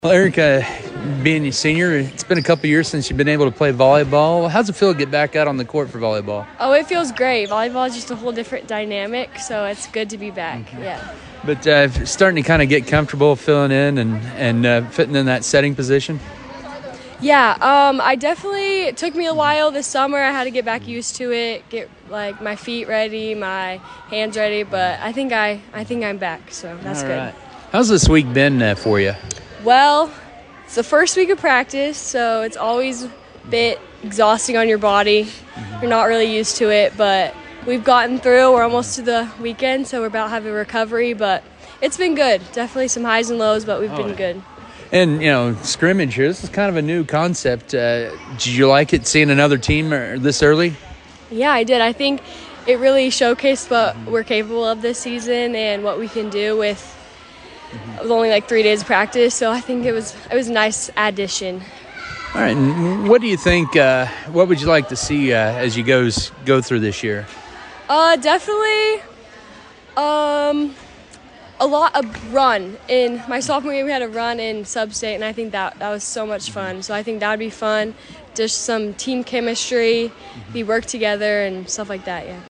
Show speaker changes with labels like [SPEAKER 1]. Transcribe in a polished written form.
[SPEAKER 1] Well, Erica, being a senior, it's been a couple years since you've been able to play volleyball. How's it feel to get back out on the court for volleyball?
[SPEAKER 2] Oh, it feels great. Volleyball is just a whole different dynamic, so it's good to be back. Yeah.
[SPEAKER 1] But starting to kind of get comfortable filling in and fitting in that setting position?
[SPEAKER 2] Yeah, I definitely, it took me a while this summer. I had to get back used to it, get like my feet ready, my hands ready, but I think I'm back, so that's
[SPEAKER 1] All
[SPEAKER 2] good.
[SPEAKER 1] right. How's this week been for you?
[SPEAKER 2] Well, it's the first week of practice, so it's always a bit exhausting on your body. You're not really used to it, but we've gotten through. We're almost to the weekend, so we're about to have a recovery, but it's been good. Definitely some highs and lows, but we've been good.
[SPEAKER 1] And, scrimmage here, this is kind of a new concept. Did you like it seeing another team this early?
[SPEAKER 2] Yeah, I did. I think it really showcased what we're capable of this season and what we can do with only like 3 days of practice. So I think it was a nice addition.
[SPEAKER 1] All right, and what do you think, what would you like to see as you go through this year?
[SPEAKER 2] Definitely a lot of run. In my sophomore year, we had a run in sub-state, and I think that was so much fun. So I think that would be fun. Just some team chemistry, we work together and stuff like that, yeah.